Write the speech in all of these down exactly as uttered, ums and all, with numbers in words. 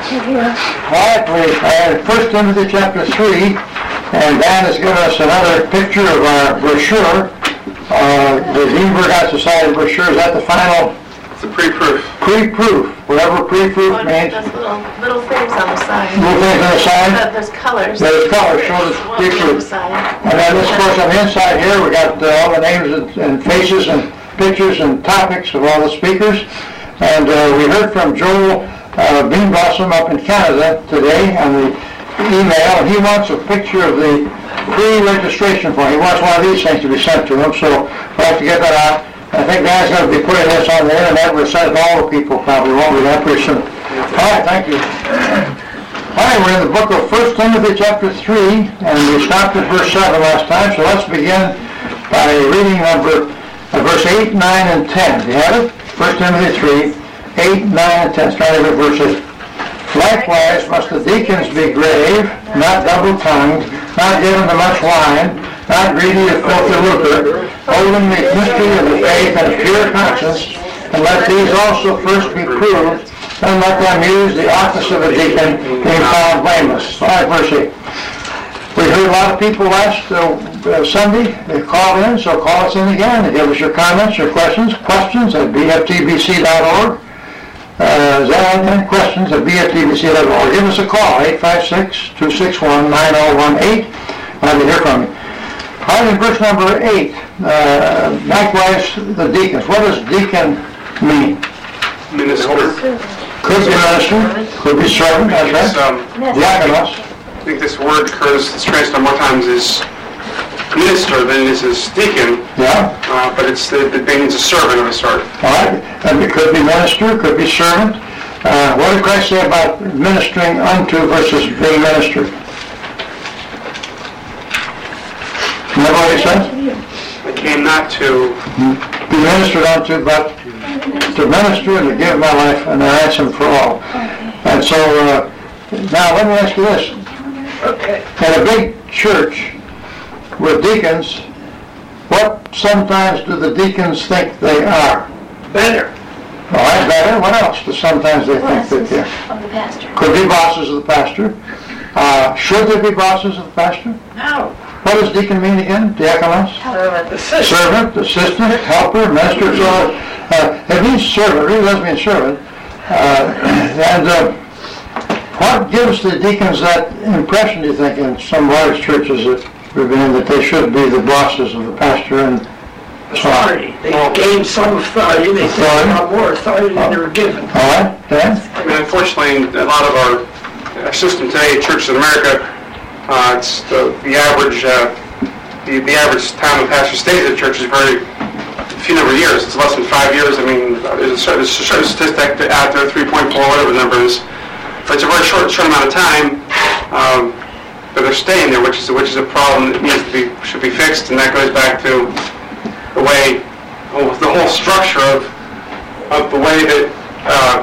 All right, we uh, First Timothy chapter three, and Dan has given us another picture of our brochure. Uh, the Greenberg Society brochure, is that the final? It's a pre-proof. Pre-proof. Whatever pre-proof oh, means. There's little, little things on the side. Little things on the side? Uh, there's colors. There's colors, show the pre-proof. And then this, of course, on the inside here, we got uh, all the names and, and faces and pictures and topics of all the speakers. And uh, we heard from Joel uh, Beanblossom up in Canada today on the email. He wants a picture of the pre-registration form. He wants one of these things to be sent to him, so we'll have to get that out. I think Dan's going to be putting this on the internet. We'll send it to all the people probably, won't we, that pretty soon. All right, thank you. All right, we're in the book of First Timothy chapter three, and we stopped at verse seven last time, so let's begin by reading number uh, verse eight, nine, and ten. Do you have it? First Timothy three, eight, nine, and ten. Starting with verse eight. Likewise must the deacons be grave, not double-tongued, not given to much wine, not greedy of filthy lucre, holding the mystery of the faith and a pure conscience, and let these also first be proved, and let them use the office of a deacon, being found blameless. All right, verse eight. We heard a lot of people last uh, uh, Sunday. They called in, so call us in again and give us your comments, your questions, questions at b f t b c dot org. Uh, is that any questions at b f t b c dot org? Give us a call, eight five six, two six one, nine oh one eight. I'd like to hear from you. All right, in verse number eight, uh, likewise the deacons. What does deacon mean? Minister. Could be minister, could be servant, that's right. Um, Diakonos. I think this word occurs, it's translated more times as minister than it is as deacon. Yeah. Uh, but it's the, it means a servant of a sort. All right, and it could be minister, could be servant. Uh, what did Christ say about ministering unto versus being ministered? Remember what he said? I came not to Be ministered unto, but to minister and to give my life and a ransom for all. And so, uh, now let me ask you this. In a big church with deacons, what sometimes do the deacons think they are? Better. All right, better. What else do sometimes they think that they are? Of the pastor. Could be bosses of the pastor. Uh, should they be bosses of the pastor? No. What does deacon mean again? Diakonos? Servant. Assistant. Servant, assistant, helper, minister. So uh, it means servant. It really does mean servant. Uh, and uh, what gives the deacons that impression, do you think, in some large churches that we've been in, that they should be the bosses of the pastor and so on? Authority. They gained some authority. They take a lot more authority than they were given. All right, Dan? I mean, unfortunately, a lot of our, our system today, churches in America, uh, it's the, the average uh, the, the average time a pastor stays at church is very few number of years. It's less than five years. I mean, there's a certain, there's a certain statistic out there, three point four, whatever the number is. But it's a very short, short amount of time um, that they're staying there, which is which is a problem that needs to be should be fixed, and that goes back to the way the whole structure of of the way that. Uh,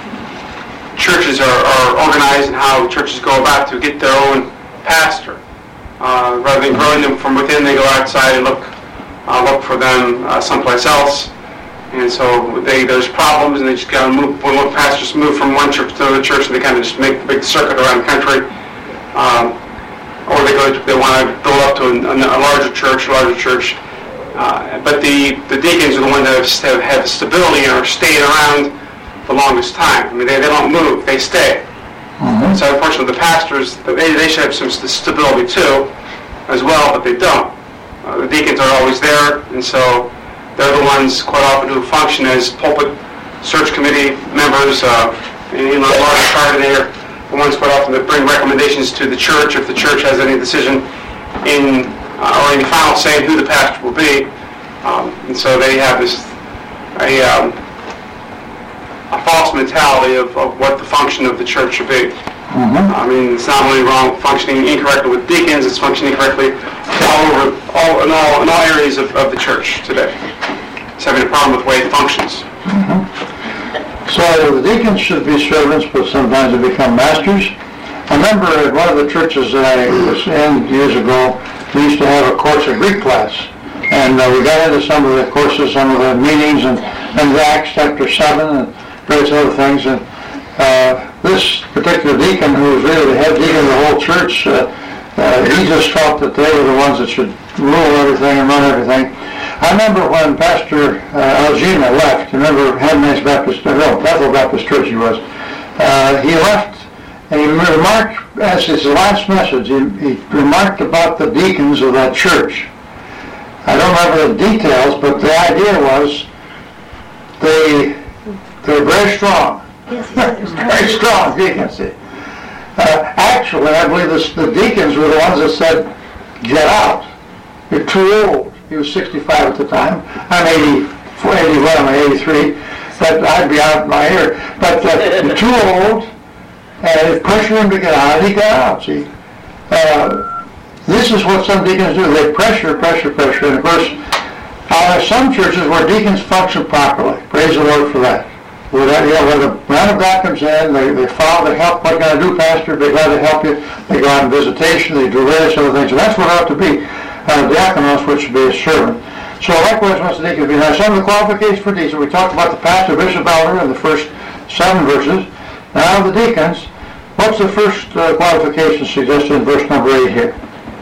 churches are, are organized and how churches go about to get their own pastor. Uh, rather than growing them from within, they go outside and look uh, look for them uh, someplace else. And so they there's problems, and they just got to move. When one pastors move from one church to another church, and they kind of just make a big circuit around the country. Um, or they go, they want to build up to a, a larger church, a larger church. Uh, but the, the deacons are the ones that have, have stability and are staying around the longest time. I mean, they, they don't move, they stay. Mm-hmm. So unfortunately, the pastors, they, they should have some stability too, as well, but they don't. Uh, the deacons are always there, and so they're the ones quite often who function as pulpit search committee members. Uh, in a large part, they're the ones quite often that bring recommendations to the church if the church has any decision in uh, or any final say in who the pastor will be. Um, and so they have this a um, a false mentality of, of what the function of the church should be. Mm-hmm. I mean, it's not only wrong functioning incorrectly with deacons, it's functioning correctly all over, all in all in all areas of, of the church today. It's having a problem with the way it functions. Mm-hmm. So the deacons should be servants, but sometimes they become masters. I remember at one of the churches that I was in years ago, we used to have a course, a Greek class. And uh, we got into some of the courses, some of the meetings, and, and Acts chapter seven, and various other things. And Uh, this particular deacon, who was really the head deacon of the whole church, uh, uh, he just felt that they were the ones that should rule everything and run everything. I remember when Pastor uh, Algina left, you remember Headman's Baptist, no, Bethel Baptist Church he was, uh, he left and he remarked, as his last message, he, he remarked about the deacons of that church. I don't remember the details, but the idea was they, they're very strong. Yes, he said it was Very strong deacons. Uh, actually, I believe this, the deacons were the ones that said, get out. You're too old. He was sixty-five at the time. I'm eighty-four, eighty-one, I'm eighty-three. But I'd be out in my ear. But uh, you're too old, and if pressure him to get out, he got out, see. Uh, this is what some deacons do. They pressure, pressure, pressure. And of course, uh, some churches where deacons function properly. Praise the Lord for that. Where, that, you know, where the man of God comes in, they, they follow, they help. What can I do, Pastor? They're glad to help you. They go out on visitation. They do various other things. And that's what it ought to be. Uh, diakonos, which should be a servant. So likewise must the deacon be. Now some of the qualifications for deacons. We talked about the pastor, bishop, elder in the first seven verses. Now the deacons. What's the first uh, qualification suggested in verse number eight here?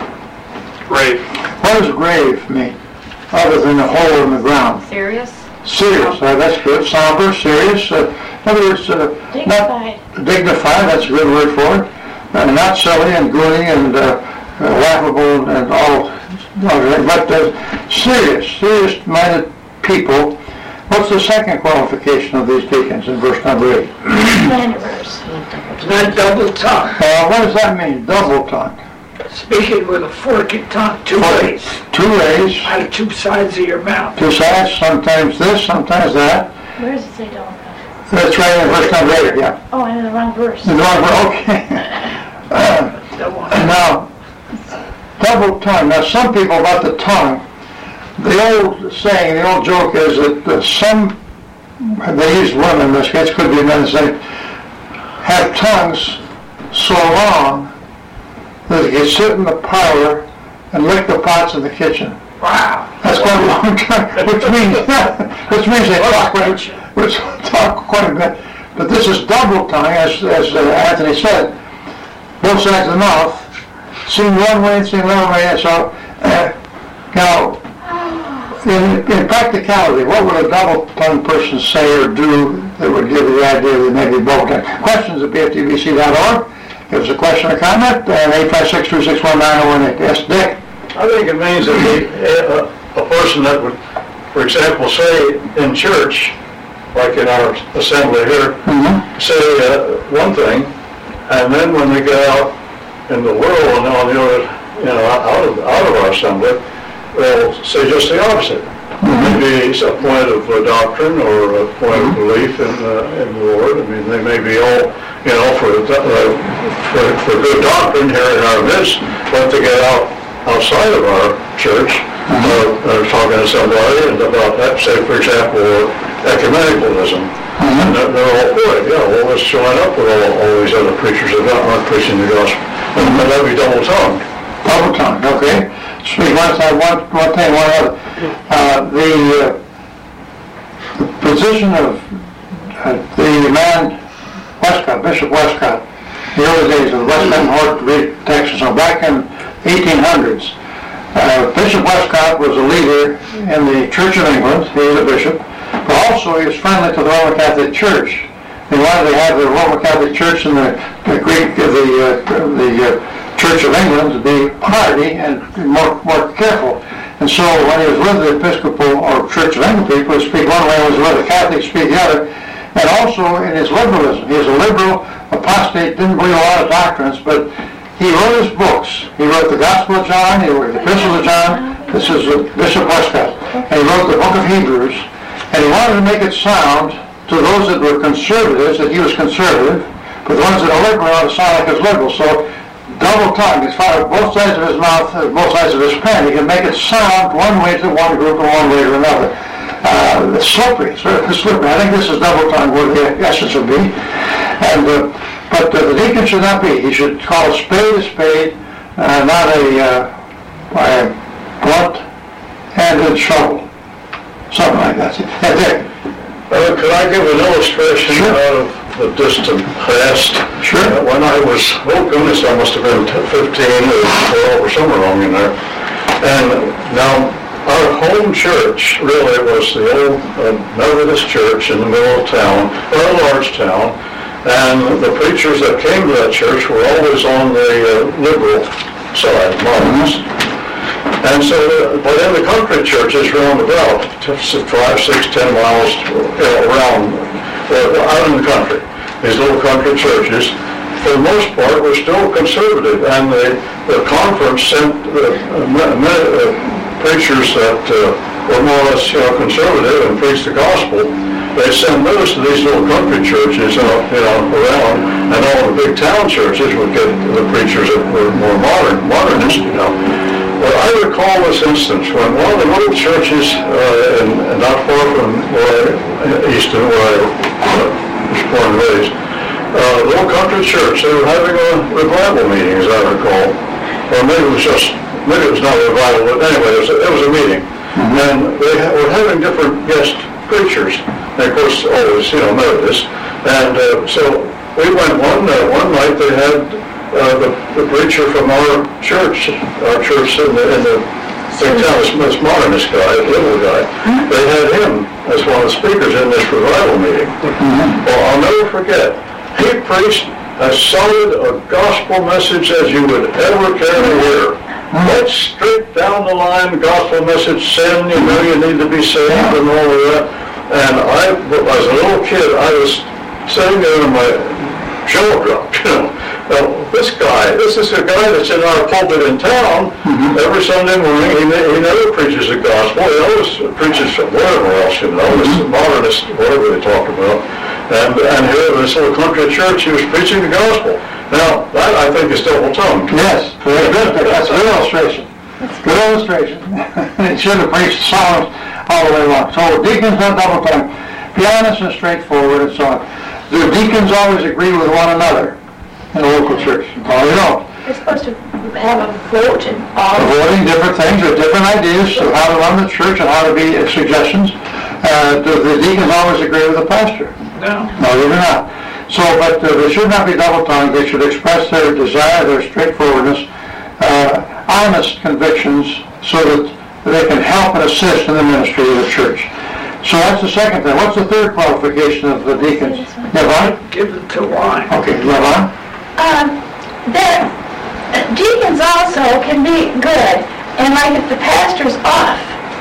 Grave. What does grave mean? Other than a hole in the ground. serious, Serious, uh, that's good. Somber, serious. Uh, in other words, uh, dignified. Not dignified, that's a good word for it. Uh, not silly and goony and uh, uh, laughable and all, but uh, serious, serious-minded people. What's the second qualification of these deacons in verse number eight? Slanderers. Not double tongue. Uh, what does that mean, double tongue? Speaking with a forked tongue, two Forked. ways. Two ways, Out of two sides of your mouth. two sides, sometimes this, sometimes that. Where does it say don't? That's right in verse number eight, yeah. Oh, I'm in the wrong verse. The wrong word, okay. Uh, That one. Now, double tongue. Now, some people about the tongue, the old saying, the old joke is that uh, some, they use women in this case, could be men, say, have tongues so long that they can sit in the parlor and lick the pots in the kitchen. Wow. That's quite a long time, which means, which means they talk quite, which talk quite a bit. But this is double tongue, as, as uh, Anthony said, both sides of the mouth, seen one way and seen another way. And so, uh, now, in, in practicality, what would a double-tongued person say or do that would give you the idea that maybe both tongued? Questions at B F T B C dot org. Give us a question or comment, and eight five six, two six one, nine oh one eight. Yes, Dick? I think it means that the, uh, a person that would, for example, say in church, like in our assembly here, Mm-hmm. say uh, one thing, and then when they go out in the world and on the other, you know, out of out of our assembly, they'll say just the opposite. Mm-hmm. Maybe it's a point of uh, doctrine or a point of belief in uh, in the Lord. I mean, they may be all, you know, for uh, for, for good doctrine here in our midst, but to get out outside of our church, uh, uh, talking to somebody and about that, say for example, ecumenicalism. Mm-hmm. And they're, they're all for it. Yeah, well, let's join up with all, all these other preachers that aren't preaching the gospel. And mm-hmm. that'd be double tongued. Double tongued, okay. Speak one side, one, one thing, one other. Uh, the, uh, the position of uh, the man, Westcott, Bishop Westcott, the early days of the Westcott and Hort, Texas, so back in eighteen hundreds, uh, Bishop Westcott was a leader in the Church of England. He was a bishop, but also he was friendly to the Roman Catholic Church. They wanted to have the Roman Catholic Church and the, the Greek, the, uh, the uh, Church of England to be party and more more careful. And so when he was with the Episcopal or Church of England people, he'd speak one way, when he was with the Catholics, speak the other. And also in his liberalism, he was a liberal apostate, didn't believe a lot of doctrines, but he wrote his books. He wrote the Gospel of John, he wrote the Epistle of John. This is Bishop Westcott. And he wrote the Book of Hebrews. And he wanted to make it sound to those that were conservatives that he was conservative, but the ones that are liberal ought to sound like he was liberal. So double tongue, as far as both sides of his mouth, both sides of his pen, he can make it sound one way to one group and one way to another. Uh, it's slippery, sort of slippery. I think this is double tongue where the essence would be. And uh, but uh, the deacon should not be. He should call a spade a spade, uh, not a, uh, a blunt-handed shovel. Something like that. Yeah, Dick. Uh, could I give an illustration Sure. out of the distant past. Sure. Uh, When I was, oh goodness, I must have been fifteen or twelve or somewhere along in there. And now, our home church really was the old uh, Methodist church in the middle of town, or a large town. And the preachers that came to that church were always on the uh, liberal side, modernist. And so, uh, but in the country churches round about, just five, six, ten miles uh, around, uh, out in the country, these little country churches, for the most part, were still conservative. And the, the conference sent uh, uh, uh, preachers that uh, were more or less, you know, conservative and preached the gospel. They send those to these little country churches, uh, you know, around, and all the big town churches would get the preachers that were more modern, modernist, you know. Well, I recall this instance when one of the little churches, uh, in, not far from where I, Easton, where I uh, was born and raised, uh, little country church, they were having a revival meeting, as I recall. Or maybe it was just, maybe it was not a revival, but anyway, it was a, it was a meeting. Mm-hmm. And they ha- were having different guest preachers. And of course, always, you know, Methodist. And uh, so we went one, uh, one night, they had uh, the, the preacher from our church, our church in the, in the big town, this, this modernist guy, the little guy, they had him as one of the speakers in this revival meeting. Mm-hmm. Well, I'll never forget, he preached as solid a gospel message as you would ever care to hear. That's straight down the line gospel message, sin, you know, you need to be saved and all of that. And I, as a little kid, I was sitting there and my jaw dropped, you know. Now, this guy, this is a guy that's in our pulpit in town. Mm-hmm. Every Sunday morning. He, he never preaches the gospel. He always preaches whatever else, you know, this modernist, whatever they talk about. And, and here in this little country church, he was preaching the gospel. Now, that I think is double tongue. Yes, very good. That's a good illustration. Good illustration. It should have preached Psalms all the way along. So deacons don't double tongue. Be honest and straightforward and so on. Do deacons always agree with one another in a local church? No, they don't. They're supposed to have a vote and all. Voting different things or different ideas of how to run the church and how to be uh, suggestions. Uh, do the deacons always agree with the pastor? No. No, they do not. So, but uh, they should not be double-tongued. They should express their desire, their straightforwardness, uh, honest convictions, so that they can help and assist in the ministry of the church. So that's the second thing. What's the third qualification of the deacons? Levon? Give it to wine. Okay, Levon? Um, the deacons also can be good, and like if the pastor's off,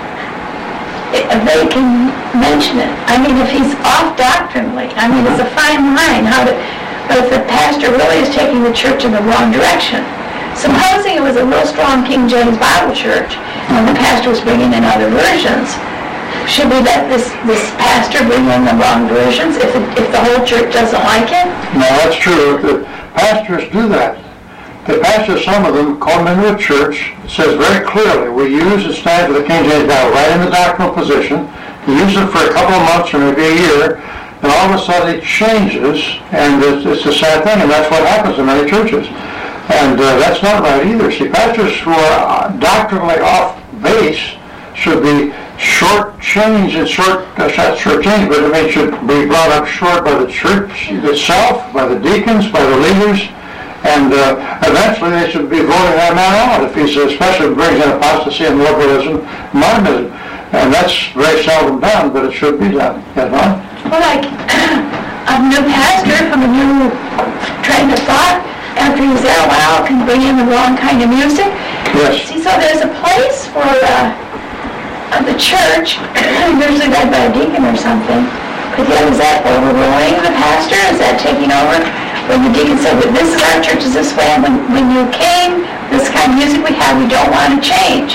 it, they can mention it. I mean, if he's off doctrinally, I mean, it's a fine line. How to, but if the pastor really is taking the church in the wrong direction. Supposing it was a real strong King James Bible church, and the pastor was bringing in other versions, should we let this, this pastor bring in the wrong versions if, it, if the whole church doesn't like it? No, that's true. The pastors do that. The pastors, some of them, come into a church, it says very clearly, we use the stand for the King James Bible right in the doctrinal position. We use it for a couple of months or maybe a year, and all of a sudden it changes, and it's, it's a sad thing, and that's what happens in many churches. And uh, that's not right either. See, pastors who are doctrinally off base should be short-changed and short, uh, not short-changed, but it should be brought up short by the church itself, by the deacons, by the leaders, and uh, eventually they should be voting that man out if he's, especially brings in apostasy and liberalism, modernism. And that's very seldom done, but it should be done. Yes, Ron? Well, like a new pastor from a new train of thought, after he's there a while, can bring in the wrong kind of music. Yes. See, so there's a place for uh, the church, usually led by a deacon or something. But yeah, is that overruling the pastor? Is that taking over? When the deacon said, well, this is our church, is this way, and when, when you came, this kind of music we have, we don't want to change.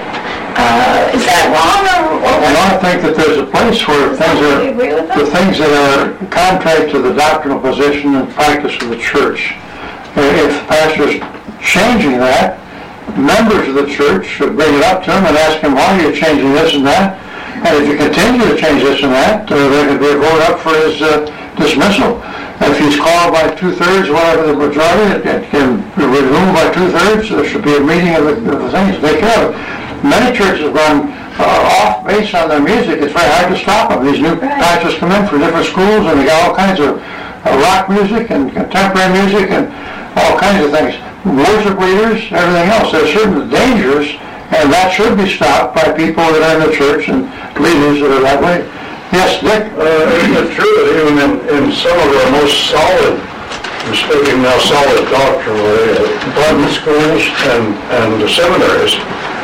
Uh, is that wrong, or, or what? Well, I think that there's a place where things are, Do you agree with the them? things that are contrary to the doctrinal position and practice of the church. If the pastor's changing that, members of the church should bring it up to him and ask him, why are you changing this and that? And if you continue to change this and that, uh, there could be a vote up for his uh, dismissal. If he's called by two-thirds, whatever the majority, it, it can be removed by two-thirds. There should be a meeting of the, of the things to take care of it. Many churches run uh, off base on their music. It's very hard to stop them. These new Right. pastors come in from different schools, and they got all kinds of uh, rock music and contemporary music and all kinds of things. Worship leaders, everything else. There's certain dangers, and that should be stopped by people that are in the church and leaders that are that way. Yes, Dick? Uh, isn't it true that even in, in some of our most solid, we're speaking now solid doctrinally, uh, Bible schools and, and the seminaries,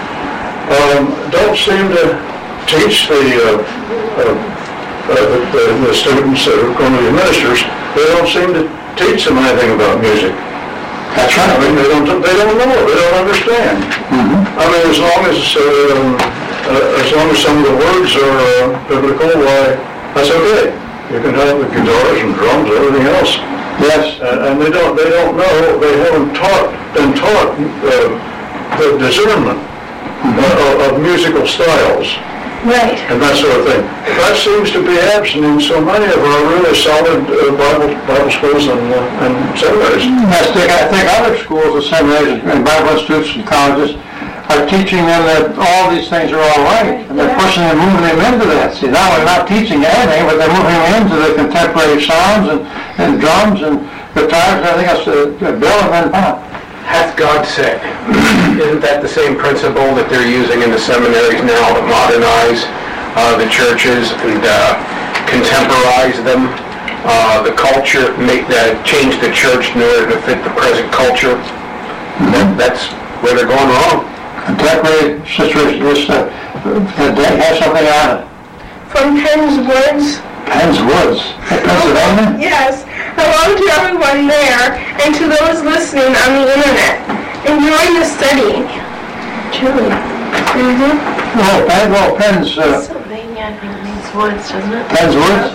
um, don't seem to teach the, uh, uh, uh, the, the students that are going to be ministers, they don't seem to teach them anything about music. That's right. I mean, they don't, they don't know, they don't understand. Mm-hmm. I mean, as long as, um, uh, as long as some of the words are uh, biblical, why, that's okay. You can have the guitars and drums and everything else. Yes. Uh, and they don't, they don't know, they haven't taught, been taught uh, the discernment Mm-hmm. uh, of, of musical styles Right. and that sort of thing. That seems to be absent in so many of our really solid uh, Bible, Bible schools and, uh, and seminaries. Yes, Dick, I think other schools and seminaries and Bible institutes and colleges are teaching them that all these things are all right, and they're pushing and moving them into that. See, now they're not teaching anything, but they're moving them into the contemporary sounds and, and drums and guitars and everything else, uh, Bill and then Pop. Hath God said? Isn't that the same principle that they're using in the seminaries now to modernize uh, the churches and uh, contemporize them? Uh, the culture, make that change the church in order to fit the present culture. That, that's where they're going wrong. Contemporary situation, this, uh, they have something on it. From Penn's Woods. Penn's Woods, Pennsylvania? Yes. Hello to everyone there and to those listening on the internet. Enjoy the study. Truly. Mm-hmm. Oh, Penn, well, Penn's, uh, Pennsylvania, I think means woods, doesn't it? Penn's Woods?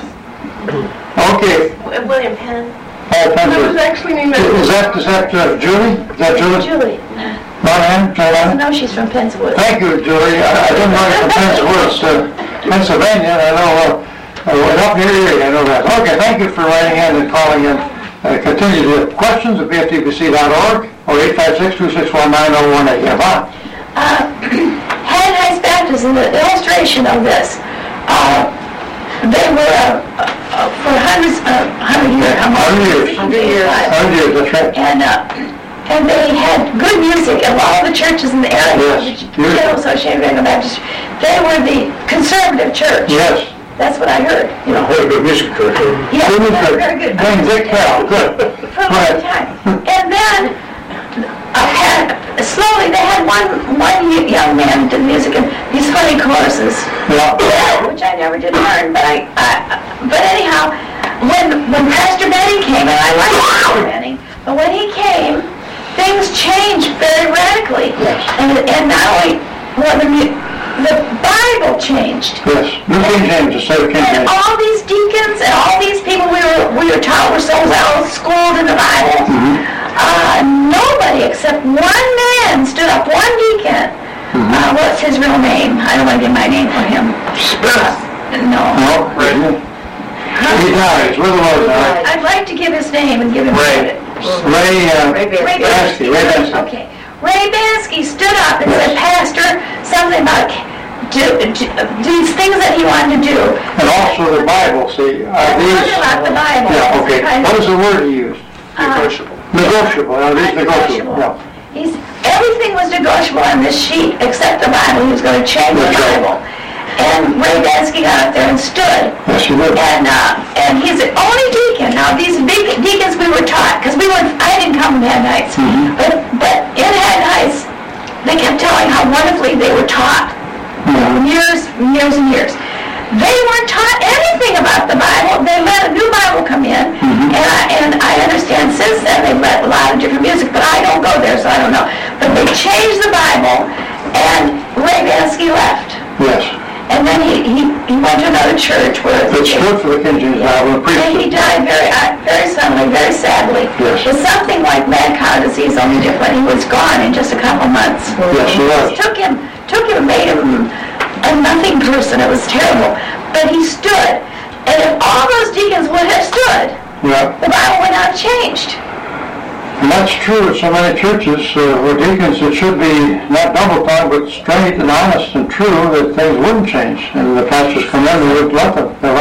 Okay. W- William Penn. Oh, Penn's It was Woods. actually named Is that, is that uh, Julie? Is that Julie? Julie. Monahan, I Joanne? know she's from Pennswood. Thank you, Julie. I I didn't know you from Penn's Woods, uh, Pennsylvania, and I know, uh, uh, up near Erie, I know that. Okay, thank you for writing in and calling in. Uh, continue to have questions at B F T B C dot org or eight five six, two six one, nine oh one eight. Yeah, Bob? Uh, Hand Heights Baptist, in the illustration of this, uh, they were, uh, uh, for hundreds, uh, hundred years. Hundred years. Hundred years. Hundred years, that's right. And, uh, and they had good music in all the churches in the area. Yes, The beautiful. General Association of Anglo Baptist. They were the conservative church. Yes. That's what I heard, you know. What a good music curriculum. Yeah, Good very, music. very good. Dang, Dick Carroll, good. For a long time. And then, I had, slowly, they had one, one y- young man did music and these funny choruses, Yeah. which I never did learn, but I, I but anyhow, when, when Pastor Benning came, and I liked Pastor Benning, but when he came, things changed very radically. Yes. And, and not only, well, the, mu- the Bible changed. Yes, New King James instead of King And James. all these deacons and all these people we were we were taught were so well schooled in the Bible. Uh, nobody except one man stood up, one deacon. Uh, what's his real name? I don't want to give my name for him. Smith. No. No, Ray. He died, where the Lord died. I'd like to give his name and give him Ray. credit. Ray, uh, Ray Bansky, Ray Bansky. Okay. Ray Bansky stood up and said, Pastor, something about do, do, these things that he wanted to do. And also the Bible, see, are And these... what about the Bible? Yeah, okay. Kind of- What is the word he used? Negotiable. Negotiable, are these negotiable? Negotiable. Yeah. He's, everything was negotiable on this sheet except the Bible. He was going to change the That's right. Bible. And Ray Bansky got up there and stood. Yes, he did. And uh, and he's the only deacon. Now these big deacons we were taught, because we were, I didn't come from Haddon Heights, Mm-hmm. but but in Haddon Heights, they kept telling how wonderfully they were taught. Mm-hmm. Years, years and years. They weren't taught anything about the Bible. They let a new Bible come in, Mm-hmm. and I, and I understand since then they've let a lot of different music, but I don't go there, so I don't know. But they changed the Bible, and Ray Bansky left. Yes. And then he, he, he went to another church where... It stood for the King James Bible, the priest. And he died very, uh, very suddenly, very sadly. Yes. With something like mad cow disease, only different. He was gone in just a couple months. Yes, he was. It took him, took him, made him a nothing person. It was terrible. But he stood. And if all those deacons would have stood, Yeah. the Bible would not have changed. And that's true in so many churches uh, where deacons, it should be not double-tongued, but straight and honest and true, that things wouldn't change. And the pastors come in and would let them. You know?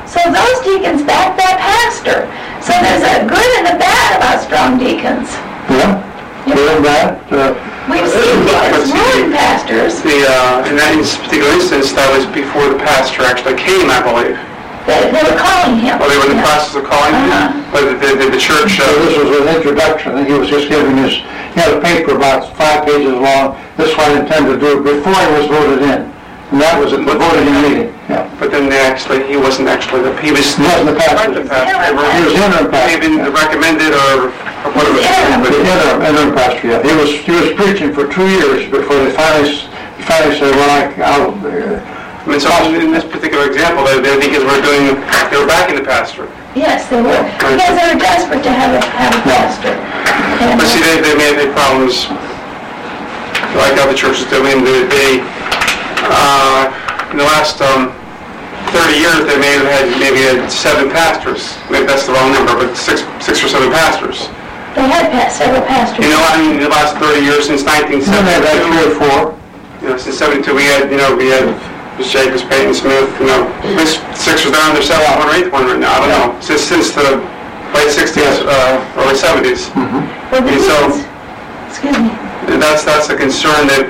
So those deacons back that pastor. So there's a good and a bad about strong deacons. Yeah, good and bad. Uh, We've seen deacons ruin pastors. The, uh, in that particular instance, that was before the pastor actually came, I believe. They, they were calling him. Well, they were in the Yeah. process of calling him, Uh-huh. but the, the, the church, So uh, this was an introduction, and he was just giving his, he had a paper about five pages long. This is what I intended to do before he was voted in. And that was at the voting meeting, yeah. but then they actually, he wasn't actually, the he was... He wasn't the pastor. The pastor. Yeah, right. He was interim He pastor. had been recommended or or whatever. Yeah. The interim, interim pastor, yeah. He was, he was preaching for two years before they finally, he finally said, well, I, I'll, uh, I mean, so in this particular example, the the deacons were doing, they were backing the pastor. Yes, they were. Because they were desperate to have a, have a pastor. And, But see, uh, they, they may have had problems, like other churches do. I mean, they, they, uh, in the last, um, thirty years, they may have had, maybe had seven pastors. Maybe that's the wrong number, but six, six or seven pastors. they had pa- several pastors. You know, I mean, in the last thirty years, since nineteen then they had three or seventy-two, four. you know, since seventy-two, we had, you know, we had Miz Jacobs, Peyton Smith, you know, this six was down, there's seventh one or eighth one right now, I don't know, since, since the late sixties, uh, early seventies. Well, the And so- deacons, excuse me, And that's, that's a concern that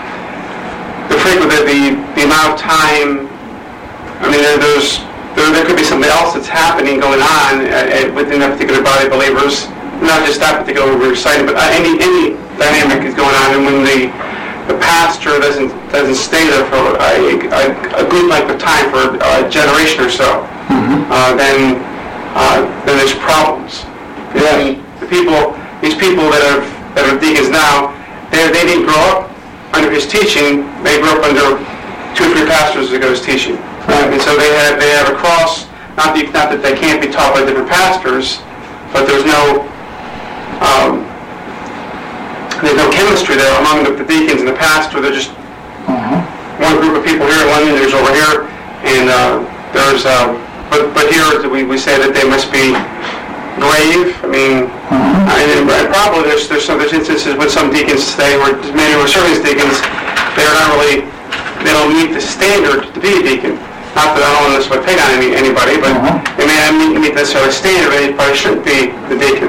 the frequent, the, the, the amount of time, I mean, there, there's, there, there could be something else that's happening, going on uh, uh, within that particular body of believers, not just that particular we're reciting, but uh, any, any dynamic is going on, and when the, the pastor doesn't, doesn't stay there for a, a, a good length of time, for a generation or so, uh, then, uh, then there's problems. Yes. The people, these people that are, that are deacons now, they, they didn't grow up under his teaching, they grew up under two or three pastors ago his teaching. Right. And so they have, they have a cross, not, the, not that they can't be taught by different pastors, but there's no, um, there's no chemistry there among the, the deacons and the pastor. They're just one group of people here, one there's over here, and uh, there's, uh, but but here we, we say that they must be grave. I mean, and, and probably there's there's some there's instances with some deacons today, where many who are serving as deacons, they're not really, they don't meet the standard to be a deacon. Not that I don't want to necessarily pick on any, anybody, but they may not meet, meet necessarily standard, but they probably shouldn't be the deacon.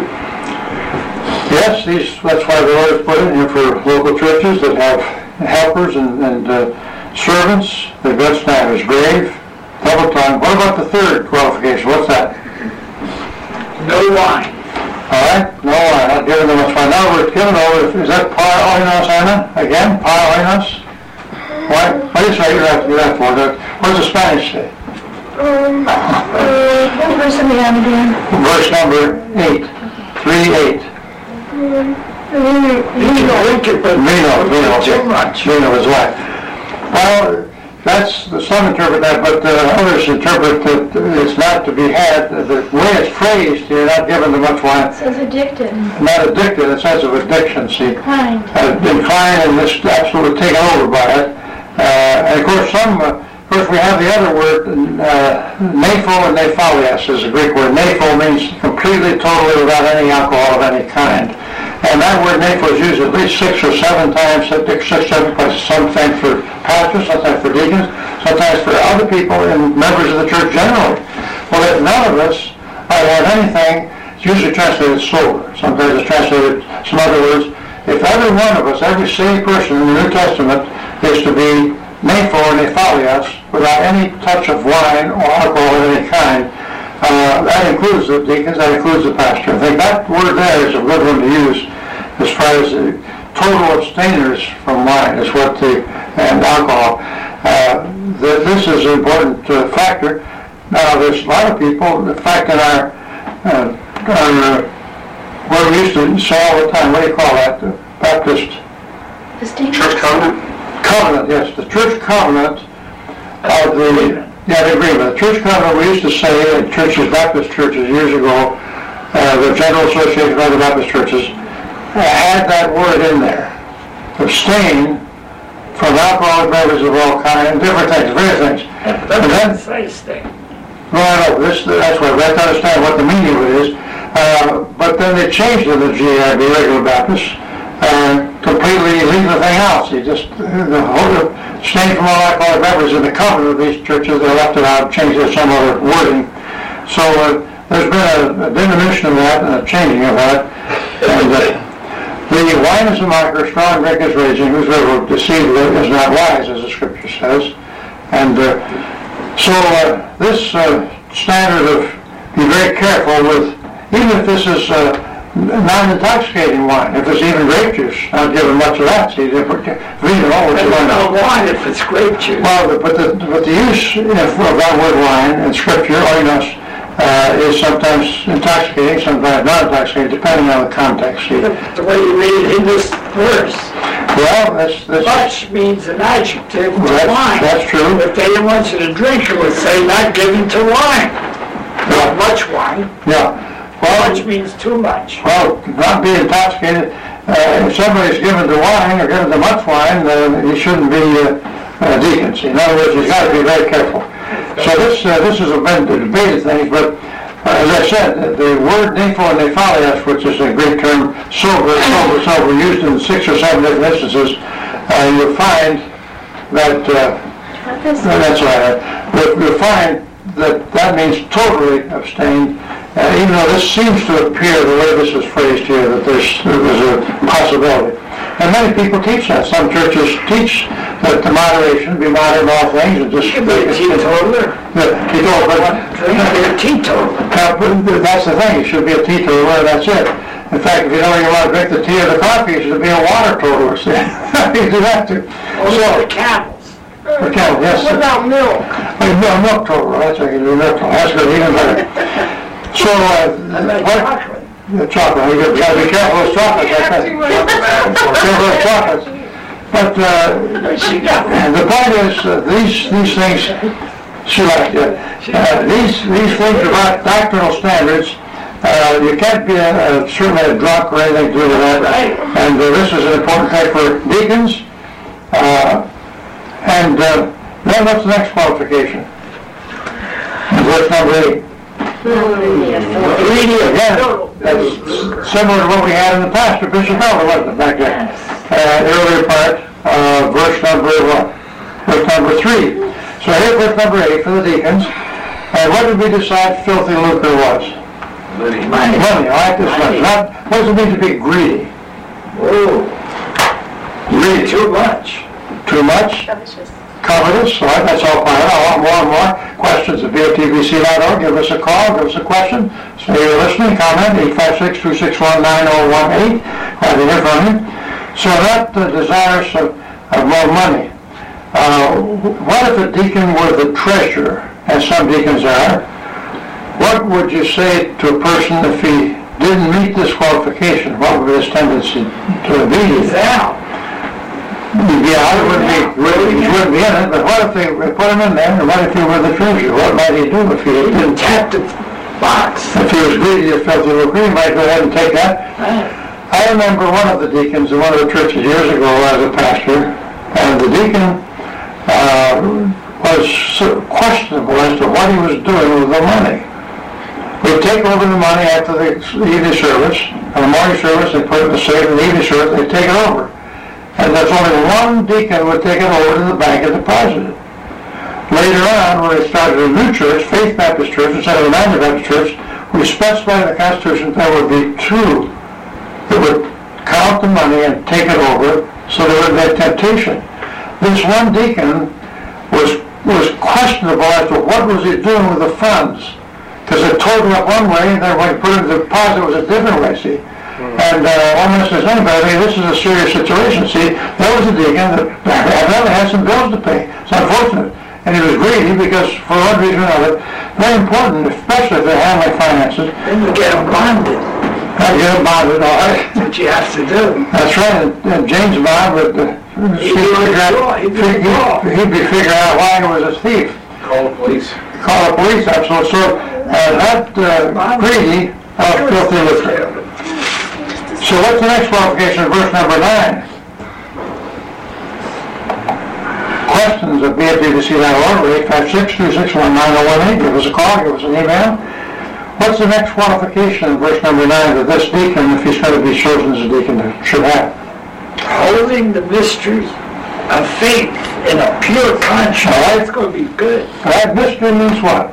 Yes, these, that's why the Lord has put it in for local churches that have helpers and, and uh, servants. The good stand is grave, double tongue. What about the third qualification? What's that? No wine. All right, no, I'm not giving them much wine. Now we're giving over, is that par oinos, Anna? Again, par oinos? What? What do you say you're after that for? That- What does the Spanish say? Um, uh, what verse are we on again? Verse number eight, three eight. Vino, wicked, but Vino, Vino. too much. Vino is what? Well, that's, some interpret that, but uh, others interpret that it's not to be had. The way it's phrased, you're not given to much wine. It says addicted, Not addicted in the sense of addiction, see. inclined. Uh, inclined and just absolutely taken over by it. Uh, and of course, some, uh, of course, we have the other word, uh, nephro and nephalias is a Greek word. Nephro means completely, totally without any alcohol of any kind. And that word nephro is used at least six or seven times, six, seven places, sometimes for pastors, sometimes for deacons, sometimes for other people and members of the church generally. Well, if none of us are have anything, it's usually translated sober. Sometimes it's translated some other words. If every one of us, every saved person in the New Testament is to be nephro or nephalias, without any touch of wine or alcohol of any kind, uh, that includes the deacons, that includes the pastor. I think that word there is a good one to use as far as uh, total abstainers from wine is what the, and alcohol. Uh, the, this is an important uh, factor. Now, there's a lot of people, in fact, in our, uh, our uh, what we used to say all the time, what do you call that? The Baptist Distinct. Church covenant? covenant, yes, the church covenant of the, yeah, the agreement. The church covenant, we used to say in churches, Baptist churches years ago, uh, the General Association of Other Baptist Churches, uh, had that word in there. Abstain from alcoholic beverages of all kinds, different things, various things. That's And then, a nice thing. well, I know, this, that's why we have to understand what the meaning of it is. Uh, but then they changed it in the G I B, regular Baptists, uh, completely leave the thing out. You just, the whole, abstain from all alcoholic beverages in the covenant of these churches. They left it out, changed it to some other wording. So uh, there's been a, a diminution of that and a changing of that. And uh, the wine is a mocker, strong drink is raging, whosoever deceived is not wise, as the scripture says. And uh, so uh, this uh, standard of be very careful with, even if this is uh, non-intoxicating wine, if it's even grape juice, not giving much of that. See, they put vino, which is There's no wine if it's grape juice. well, but the, but the use of that word wine in Scripture, oinos, uh, is sometimes intoxicating, sometimes not intoxicating, depending on the context. See? The, the way you read it in this verse. Well, that's, that's, Much means an adjective to that's, wine. that's true. If they didn't want you to drink, it would say not given to wine. Not much wine. Yeah. Well, Much means too much. well, not being intoxicated, uh, if somebody's given to wine or given to much wine, then he shouldn't be uh, a deacon. See, in other words, he's got to be very careful. So this uh, this is a been debated thing, but uh, as I said, the word nepho and nephalias, which is a Greek term, sober, sober, sober, used in six or seven different instances, uh, you'll find that, uh, no, that's right, uh, you'll find that that means totally abstain, uh, even though this seems to appear, the way this is phrased here, that there's, there's a possibility. And many people teach that. Some churches teach that the moderation, be moderate in all things, and just... You could be a teetotaler. Teetotaler, but... You could be a teetotaler. Uh, but that's the thing, you should be a teetotaler, that's it. In fact, if you know you want to drink the tea or the coffee, you should be a water totaler, see? You do have to. Only So, the camels. for camel, yes. What about milk? Oh, you do a milk totaler, that's what you do, milk totaler, that's good, even better. So, uh, I like what... chocolate. The chocolate, you gotta be careful with chocolate, You have that's to, it. uh, Careful with chocolates. But, uh, But she got and the point is, uh, these, these things, she liked it. Uh, these, these things about doctrinal standards, uh, you can't be a, a, certainly a drunk or anything to do with that. Right. And uh, this is an important thing for deacons. Uh, and uh, then what's the next qualification? Verse number eight. Reading again, that's similar to what we had in the past with Bishop Elder, wasn't it, back then? Uh, the earlier part, uh, verse number what? Verse number three. So here's verse number eight for the deacons. And what did we decide filthy lucre was? money. Money, all right, this one. Not, what does it mean to be greedy? Oh, Greedy. too much. Too much? Delicious. Covetous, all right, that's all fine. I want more and more questions at B O T B C dot org. Give us a call, give us a question. Say you're listening, comment, eight five six, two six one, nine oh one eight. Glad to hear from you. So that uh, desires of, of more money. Uh, what if a deacon were the treasurer, as some deacons are? What would you say to a person if he didn't meet this qualification? What would his tendency to be? He's out. Yeah, it wouldn't be, really, he wouldn't be in it, but what if they put him in there, and what if he were the treasurer? What might he do if he didn't Tap the box. If he was greedy or filthy lucre, he might go ahead and take that. I remember one of the deacons in one of the churches years ago as a pastor, and the deacon uh, was so questionable as to what he was doing with the money. They'd take over the money after the evening service, and the morning service, they put it in the safe, and the evening service, they'd take it over. And there's only one deacon would take it over to the bank and deposit it. Later on, when they started a new church, Faith Baptist Church, instead of the Emmanuel Baptist Church, we specified in the Constitution that there would be two that would count the money and take it over so there wouldn't be temptation. This one deacon was was questionable as to what was he doing with the funds. Because it totaled up one way, and then when he put it in the deposit, it was a different way, see. And uh, one man says, anybody, this is a serious situation. See, there was a deacon that evidently had some bills to pay. It's unfortunate. And he was greedy because, for one reason or another, very important, especially if they're handling finances. Then you get them bonded. I get them bonded, all right. That's what you have to do. That's right. And, and James Bond would uh, He'd be withdraw- he'd be withdraw. he'd, he'd be figuring out why he was a thief. Call the police. Call the police up. So, so uh, that uh, greedy of filthy lucre. So what's the next qualification, verse number nine? Questions at B F D B C dot org, eight five six, two six one, nine oh one eight. Give us a call, give us an email. What's the next qualification in verse number nine that this deacon, if he's going to be chosen as a deacon, should have? Holding the mystery a faith and a pure conscience, that's going to be good. Right? Mystery means what?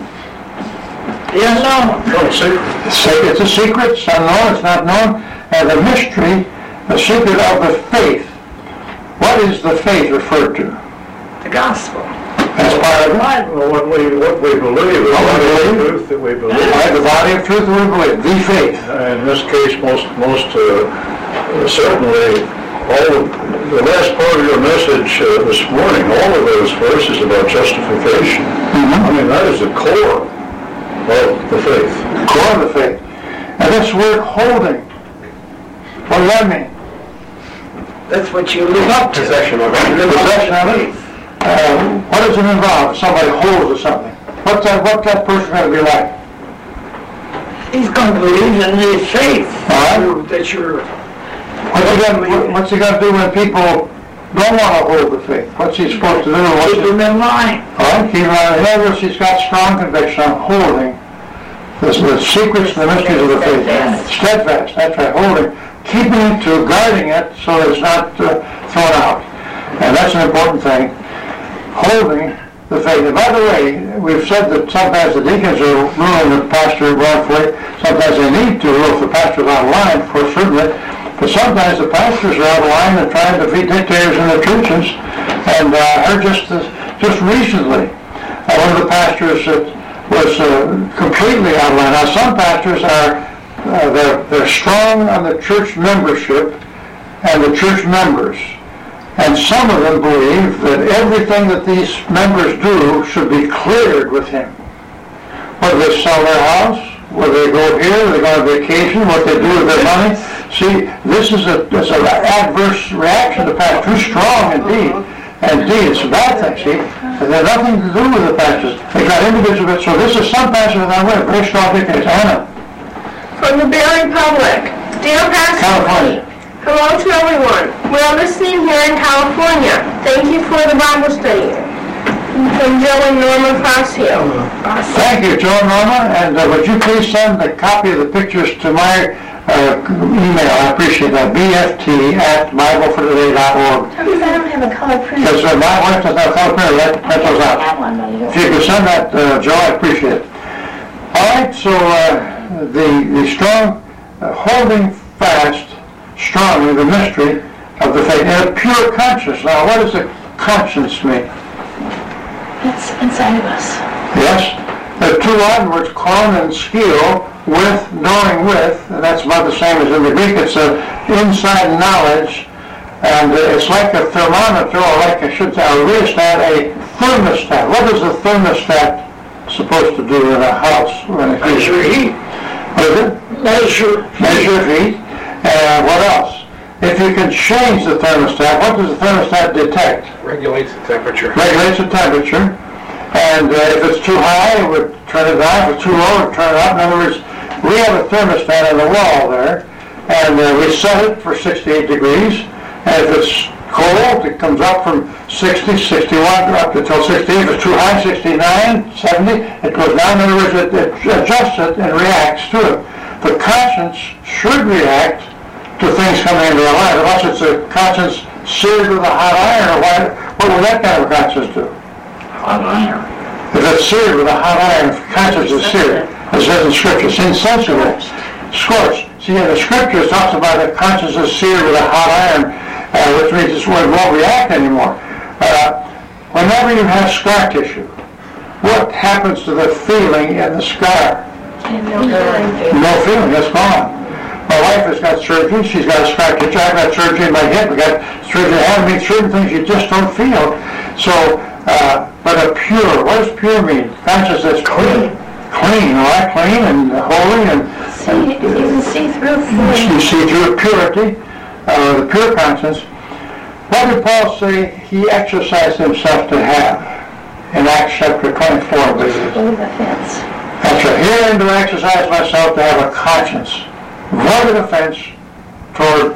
The unknown. No secret. It's a- it's a secret, it's unknown, it's not known, and the mystery, the secret of the faith. What is the faith referred to? The gospel. That's part of it. Well, what we, what we believe, the What we body of believe. truth that we believe. Right, the body of truth that we believe, the faith. In this case, most, most, uh, certainly, all of, the last part of your message uh, this morning, all of those verses about justification, I mean, that is the core of the faith. Core of the faith. And this word holding, what does that mean? That's what you live up to. Possession of it. The possession of it. Uh, what does it involve if somebody holds to something? What's that, what's that person going to be like? He's going to believe in the faith. All right. That you're... What's he going what's he going to do when people don't want to hold the faith? What's he supposed to do? What's Keep he, him in line. all right, keep him out. In other words, he's got strong conviction on holding the, the secrets and the mysteries of the faith. Steadfast, that's right, holding. Keeping it to guarding it so it's not uh, thrown out. And that's an important thing. Holding the faith. And by the way, we've said that sometimes the deacons are ruling the pastor wrongfully. Sometimes they need to rule if the pastor's out of line, of course, certainly. But sometimes the pastors are out of line and trying to be dictators in their churches. And uh, I heard just uh, just recently, uh, one of the pastors that was uh, completely out of line. Now, some pastors are uh, they're, they're strong on the church membership and the church members. And some of them believe that everything that these members do should be cleared with him. Whether they sell their house, whether they go here, whether they go on vacation, what they do with their money. See, this is a, it's an adverse reaction to pastor. Too strong indeed. And indeed, it's a bad thing, see. It has nothing to do with the pastors. They got individuals. So this is some pastors that I went, very strong dictators. Anna. From the Barry Public. Dear Pastor, California. hello to everyone. We are listening here in California. Thank you for the Bible study. From Joe and Norma Fossil. Thank you, Joe and Norma. And uh, would you please send a copy of the pictures to my uh, email? I appreciate that. B F T at bible for today dot org. Because I don't have a color printer. Because uh, my wife doesn't have a color printer. Let, let those I out. have one, but I don't. If you could send that, uh, Joe, I appreciate it. All right, so uh, the, the strong, uh, holding fast, strongly, the mystery of the faith, and a pure conscience. Now, what does a conscience mean? It's inside of us. Yes? There are two Latin words, con and skio, with, knowing with, and that's about the same as in the Greek. It's an inside knowledge, and uh, it's like a thermometer, or like I should say, a rheostat, a thermostat. What is a thermostat supposed to do in a house? When it Measure heat. What is it? Measure. Measure heat. And what else? If you can change the thermostat, what does the thermostat detect? Regulates the temperature. Regulates the temperature. And uh, if it's too high, it would turn it down. If it's too low, it would turn it up. In other words, we have a thermostat on the wall there, and uh, we set it for sixty-eight degrees. And if it's cold, it comes up from sixty, sixty-one, up until sixty. If it's too high, sixty-nine, seventy, it goes down. In other words, it, it adjusts it and reacts to it. The conscience should react to things coming into our life. Unless it's a conscience seared with a hot iron, or what, what would that kind of a conscience do? Hot iron. If it's seared with a hot iron, if conscience is seared, as it says in Scripture, it's insensible. Scorched. See, in the Scriptures talks about that conscience is seared with a hot iron, uh, which means it won't react anymore. Uh, whenever you have scar tissue, what happens to the feeling in the scar? No feeling. No feeling, it's gone. My wife has got surgery, she's got a scar tissue, I've got surgery in my hip, we got surgery in the hand, I mean, certain things you just don't feel. So, uh, but a pure, what does pure mean? Conscious that's clean. Clean, all right, clean and holy and... See, you can see through. You see through purity, uh, the pure conscience. What did Paul say he exercised himself to have in Acts chapter twenty-four? I believe it is. Over the fence. That's right. Herein do I exercise myself to have a conscience, void of offense toward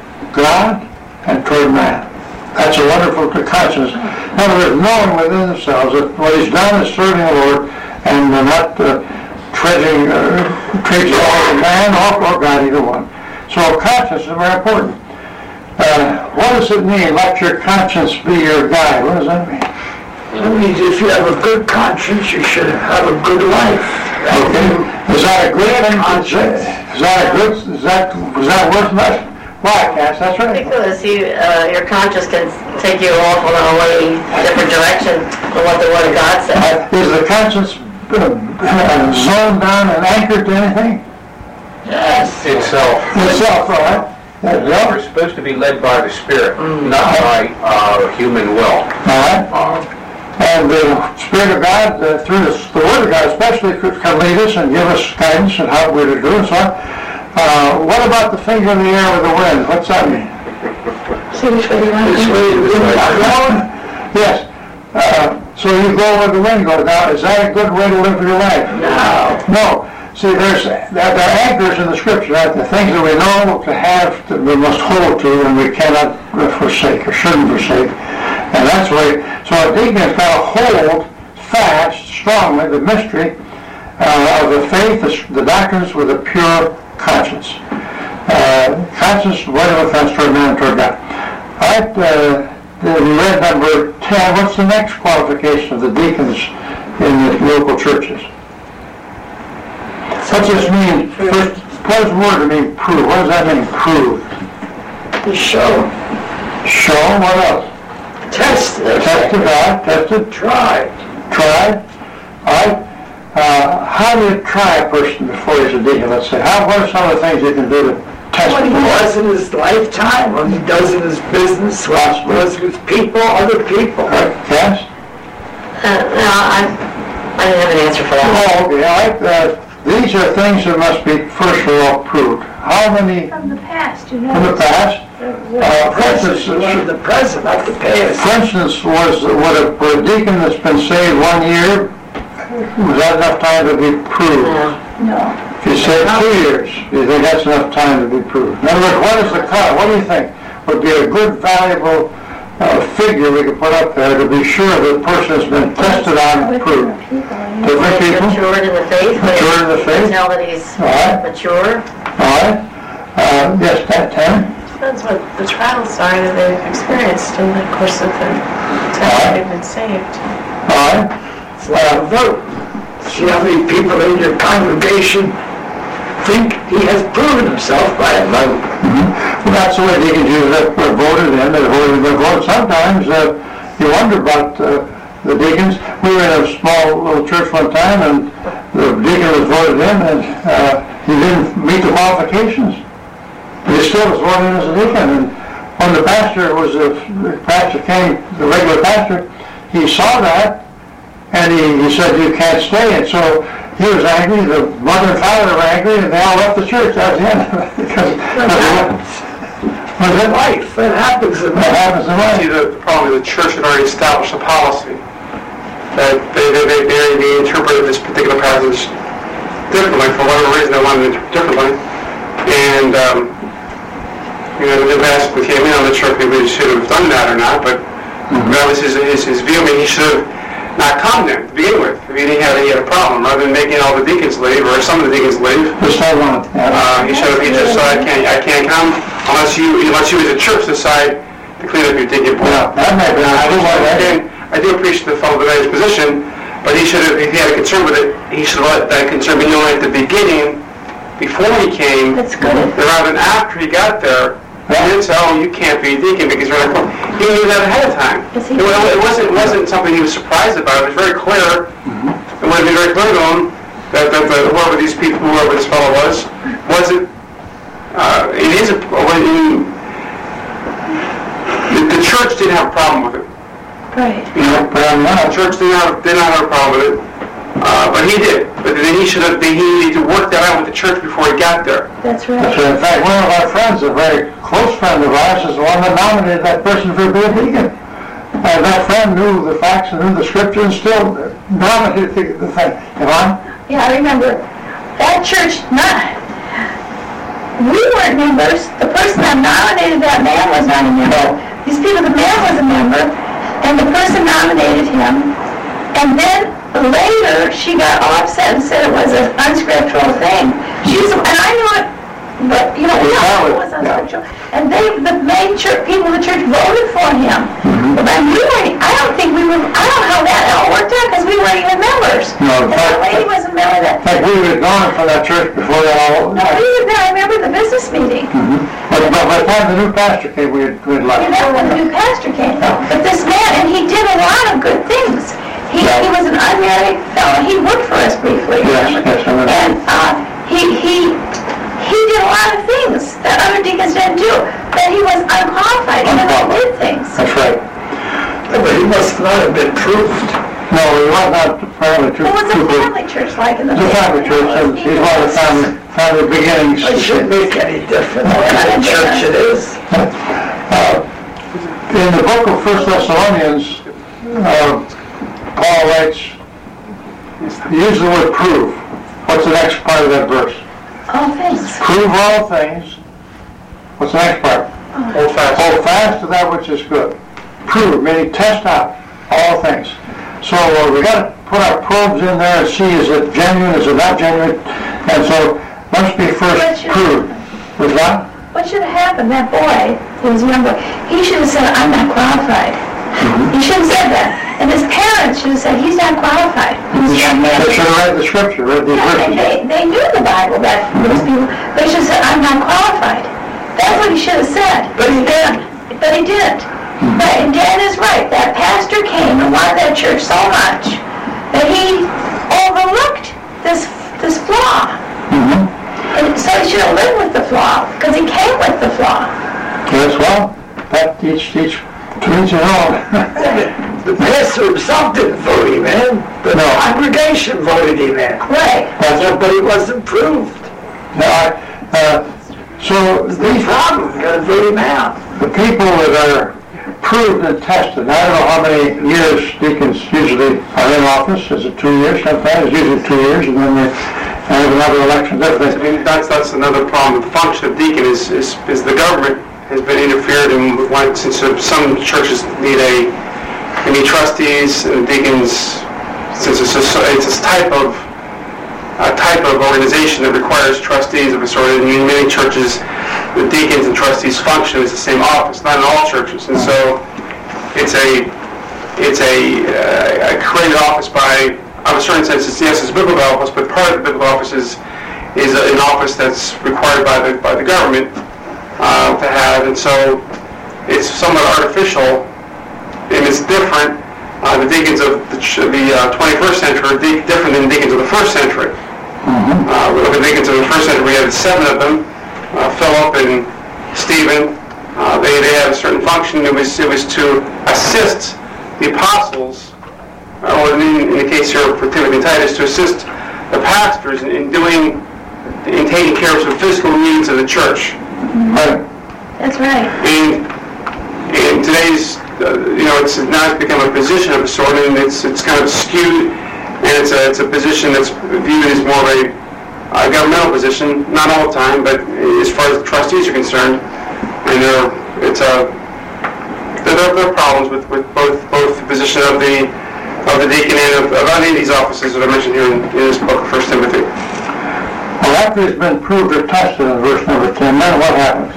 God and toward man. That's a wonderful conscience. In other words, knowing within themselves that what he's done is serving the Lord and uh, not uh, treading, uh, treats all of man or, or God, either one. So conscience is very important. Uh, what does it mean, let your conscience be your guide? What does that mean? That means if you have a good conscience, you should have a good life. Okay. Is that a good thing? Is that a good, is that, is that worth much? Why, Cass? That's right. Because you, uh, your conscience can take you off on a way, different direction than what the Word of God says. Uh, is the conscience uh, zoned down and anchored to anything? Yes. Itself. Itself, all right? Yeah. We're supposed to be led by the Spirit, not by uh, human will. All right. And the Spirit of God, uh, through the, the Word of God especially, could can lead us and give us guidance and how we're to do and so on. Uh, what about the finger in the air with the wind? What's that mean? See which way you want to This go. way the wind is blowing. Yes. Uh, so you go where the wind goes. Now, is that a good way to live your life? No. No. See, there's there, there are anchors in the Scripture, right? The things that we know to have, that we must hold to, and we cannot forsake or shouldn't forsake. And that's why. So a deacon has got to hold fast, strongly, the mystery uh, of the faith, the, the doctrines, with a pure conscience. Uh, conscience, void of offense toward man and toward God. All right, uh, we read number ten. What's the next qualification of the deacons in the local churches? What's this mean? First, what does the word mean, prove? What does that mean, prove? To show. Show, what else? Test. Tested God, tested, Try. tried. All right. Uh, how do you try a person before he's a deacon, let's say? How, what are some of the things you can do to test What he him? does in his lifetime, what he does in his business, what he does with people, other people. All right, Cass? Uh, no, I, I didn't have an answer for that. Oh, okay, all right. Uh, these are things that must be, first of all, proved. How many From the past, you know. from the past? Uh, for instance, Present, the present, not the past. For instance, was would a, would a deacon that's been saved one year, was that enough time to be proved? No. If you say two years, do you think that's enough time to be proved? In other words, what is the cut? What do you think would be a good, valuable uh, figure we could put up there to be sure that the person has been tested on and proved? Different people? Matured in the faith. Matured in the faith. Tell that he's All right. mature. All right. Uh, yes, Pat, Tam? Depends what the trials are that they've experienced in the course of the time that they've been saved. All right. It's like a vote. See how many people in your congregation think he has proven himself by a vote. Well, that's the way deacons usually are voted in. They're voted, they're voted. Sometimes uh, you wonder about uh, the deacons. We were in a small little church one time, and the deacon was voted in, and uh, he didn't meet the qualifications. But he still was voted in as a deacon. And when the pastor was a, the pastor came, the regular pastor, he saw that, and he, he said, "You can't stay." And so he was angry. The mother and father were angry, and they all left the church. That was the end of it. Because was it life? That happens in That life. happens in See, life. the the problem is the church had already established a policy that they, they, they, they, they interpreted this particular passage differently, for whatever reason they wanted it differently. And, um, you know, the pastor came in, I'm not sure if he really should have done that or not, but that was his, his, his view. I mean, he should have not come then to begin with. If he didn't have, he had a problem, rather than making all the deacons leave, or some of the deacons leave. Just hold on. Uh, he should have, he just said, I can't, I can't come unless you, unless you as a church decide to clean up your deacon pool. Yeah, that may be. I do, again, I do appreciate the fellow denying his position, but he should have, if he had a concern with it, he should have let that concern be known at the beginning, before he came, That's good. rather than after he got there. He didn't say, "Oh, you can't be a deacon because you're not." Cool." He knew that ahead of time. Yes, he It wa- it wasn't, it wasn't something he was surprised about. It was very clear. It would have been very clear to him that, that the, whoever these people, whoever this fellow was, wasn't. Uh, it is a. When you, the, the church didn't have a problem with it. Right. You know, the church did not did not have a problem with it, uh, but he did. But then he should have. He needed to work that out with the church before he got there. That's So right. in fact, one of our friends, a very close friend of ours, is the one that nominated that person for being deacon. And that friend knew the facts and knew the scripture and still nominated the, the thing. Yvonne? Yeah, I remember that church, not, we weren't members. The person that nominated that man was not a member. These people, the man was a member, and the person nominated him. And then later, she got all upset and said it was an unscriptural thing. She was, and I knew it, but, you know, we don't Joel was unspiritual. And they, the main church, people of the church voted for him. Mm-hmm. But we weren't, I don't think we were, I don't know how that all worked out, because we weren't even members. No, in And fact- that lady was a member of that. In fact, we were gone from that church before they all... No, we were there, I remember the business meeting. But but by the time the new pastor came, we had, we had left. You know, when the new pastor came. But this man, and he did a lot of good things. He, Yeah. he was an unmarried fellow. He worked for us briefly. Yes, yes, I remember. And uh, he, he, he did a lot of things that other deacons didn't do. But he was unqualified, even though he did things. That's right. But he must not have been proved. No, he was not apparently too... It was a too good. family church like in the... It's a family church, and he's one of the family, family beginnings. It shouldn't make any difference what kind of church it is. Uh, In the book of First Thessalonians, uh, Paul writes, use the word prove. What's the next part of that verse? All things. Prove all things. What's the next part? Hold fast. Hold fast to that which is good. Prove, meaning test out all things. So uh, we got to put our probes in there and see, is it genuine, is it not genuine? And so must be first proved. Was that? What should have happened? That boy, he was younger, he should have said, I'm not qualified. He should have said that. And his parents should have said, he's not qualified. He's a young man. They should have read the scripture, read these Yeah, verses. they, they knew the Bible, that those people, they should have said, I'm not qualified. That's what he should have said. But he did. But he didn't. But and Dan is right. That pastor came and wanted that church so much that he overlooked this this flaw. Mm-hmm. And so he should have lived with the flaw, because he came with the flaw. Yes, well, that each, each, to each his own. The pastor himself didn't vote him in. The No. congregation voted him in. Right. That's it. But he wasn't proved. No, I, uh, so The these, problem, you gotta vote him out. the people that are proved and tested, I don't know how many years deacons usually are in office. Is it two years sometimes? It's usually two years, and then they have another election. I Different. mean, that's, that's another problem. The function of deacon is, is, is the government has been interfered in with one, since some churches need a, they need trustees and deacons, since it's a, it's a type of, a type of organization that requires trustees of a sort. And in many churches, the deacons and trustees function as the same office, not in all churches. And so it's a, it's a, uh, a created office by, in a certain sense, it's, yes, it's a biblical office, but part of the biblical office is, is an office that's required by the, by the government uh, to have. And so it's somewhat artificial, and it's different. Uh, the deacons of the, the uh, twenty-first century are de- different than the deacons of the first century. Mm-hmm. Uh, we look at the deacons of the first century, we had seven of them, uh, Philip and Stephen. Uh, they, they had a certain function. It was, it was to assist the apostles, or in, in the case here for Timothy and Titus, to assist the pastors in, in doing, in taking care of some physical needs of the church. Right. That's right. And in today's, uh, you know, it's now it's become a position of a sort, and it's it's kind of skewed, and it's a it's a position that's viewed as more of a uh, governmental position, not all the time, but as far as the trustees are concerned, and there it's a there, there are problems with, with both both the position of the of the deacon and of, of any of these offices that I mentioned here in, in this book of First Timothy. Well, after it's been proved or tested in verse number ten, then what happens?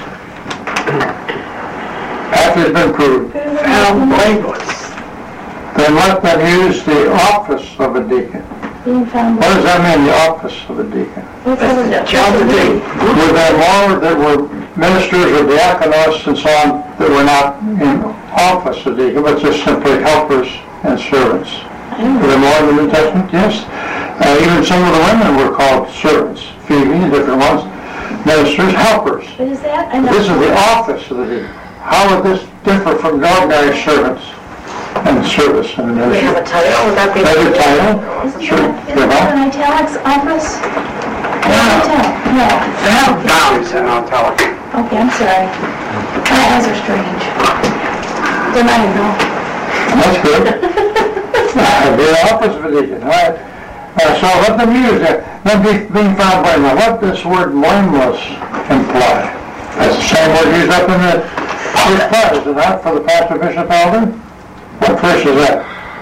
After it's been proved, Found blameless. then let them use the office of a deacon. Being found. What does that mean, the office of a deacon? What's that? That's the job of the Were there more that were ministers or diakonos and so on that were not in office of deacon, but just simply helpers and servants? Were there more in the New Testament? Yes. Uh, even some of the women were called servants. Phoebe and different ones. Ministers, helpers. What is that? I know. This is the office of the deacon. How would this differ from the ordinary servants and service and We have ministry? a title, would that be? That's a title? Isn't Sure. that, isn't that an italics office? No. No. Found Bounds and italic. Okay, I'm sorry. My eyes are strange. Then I don't know. That's good. Uh, The office of a deacon, all right. Uh, so let them use that. Then be, being found blameless. What does this word blameless imply? That's the same word used up in the first part, is it not, for the pastor, bishop, elder? What verse is that?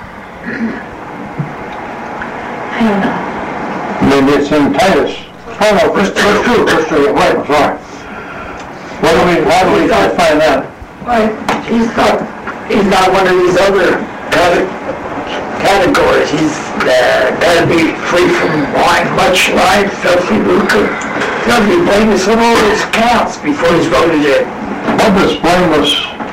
I don't know. Maybe it's in Titus. Oh no, verse, verse two, verse two, wait, I'm sorry. do we, how do we define that? Right, he's not, he's not one of these other cate- categories. He's uh, got to be free from wine, much life, filthy lucre. He's got to be blameless on all his counts before he's voted in. What does blameless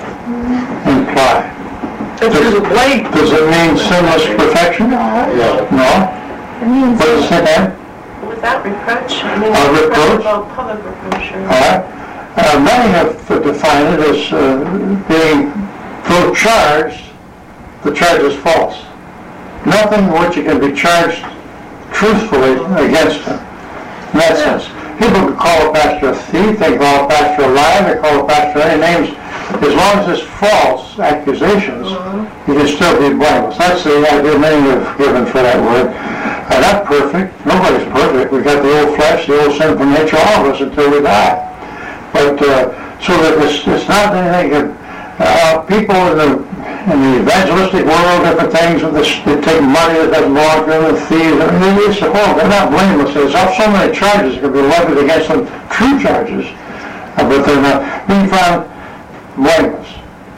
imply? If there's a blame, Does it mean sinless perfection? No. No? It means, What does it say there? Without reproach, I mean, Uh, reproach? well, public reproach, or... All right. Uh, many have defined it as uh, being, though charged, the charge is false. Nothing which you can be charged truthfully against him. In that sense. People can call a pastor a thief, they can call a pastor a liar, they call a pastor any names. As long as it's false accusations, you can still be blameless. That's the idea many have given for that word. Uh, not perfect. Nobody's perfect. We've got the old flesh, the old sinful nature, all of us until we die. But uh, so that it's, it's not anything. Uh, people in the in the evangelistic world, different things, with this, they take money that doesn't belong to them, and thieves. I mean, it's the whole. They're not blameless. There's so many charges that can be levied against them, true charges, uh, but they're not being found blameless.